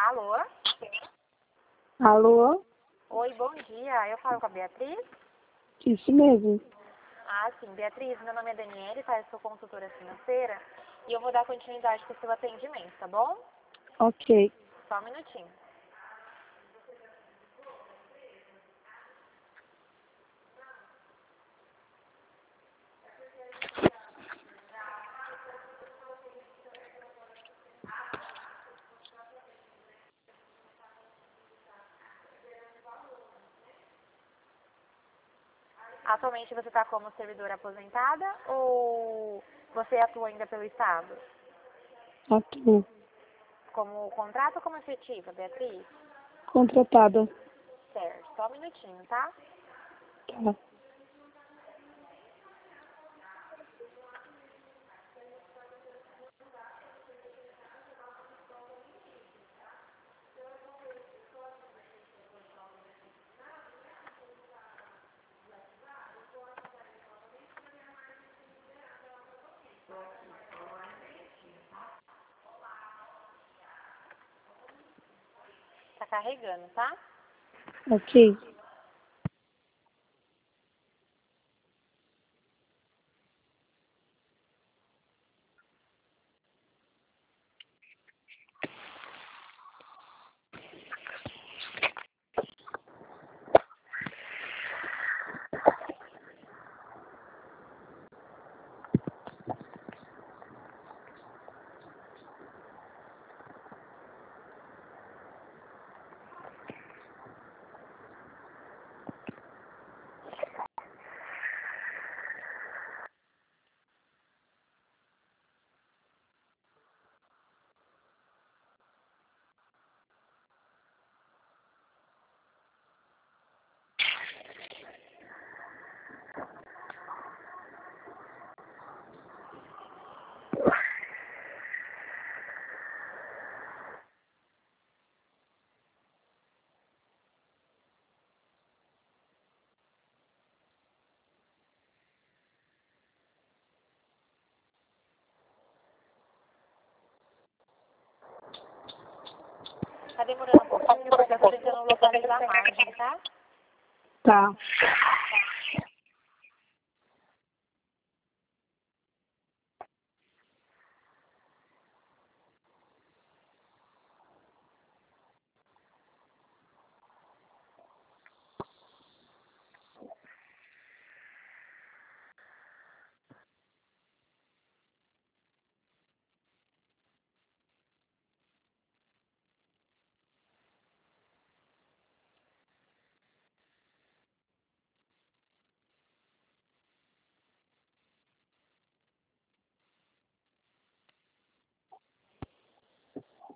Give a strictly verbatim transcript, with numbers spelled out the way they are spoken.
Alô? Alô? Oi, bom dia. Eu falo com a Beatriz? Isso mesmo. Ah, sim. Beatriz, meu nome é Daniele, tá? Eu sou consultora financeira e eu vou dar continuidade com o seu atendimento, tá bom? Ok. Só um minutinho. Atualmente você está como servidora aposentada ou você atua ainda pelo Estado? Atuo. Como contrato ou como efetiva, Beatriz? Contratada. Certo. Só um minutinho, tá? Tá. Tá carregando, tá? Ok. Tá demorando um pouquinho porque eu tô tentando localizar a margem, tá? Tá.